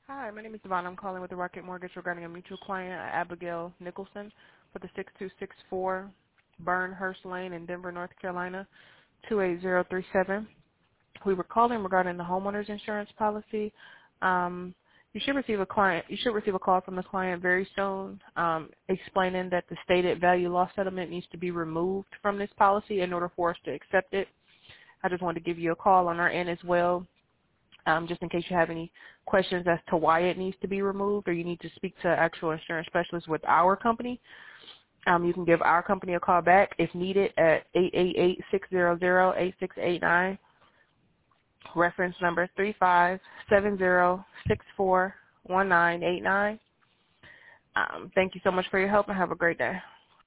Hi, my name is Devon. I'm calling with the Rocket Mortgage regarding a mutual client, Abigail Nicholson, for the 6264 Burnhurst Lane in Denver, North Carolina, 28037. We were calling regarding the homeowner's insurance policy. You should receive a call from the client very soon, explaining that the stated value loss settlement needs to be removed from this policy in order for us to accept it. I just wanted to give you a call on our end as well, just in case you have any questions as to why it needs to be removed or you need to speak to an actual insurance specialist with our company. You can give our company a call back if needed at 888-600-8689. Reference number 3570641989. Thank you so much for your help and have a great day.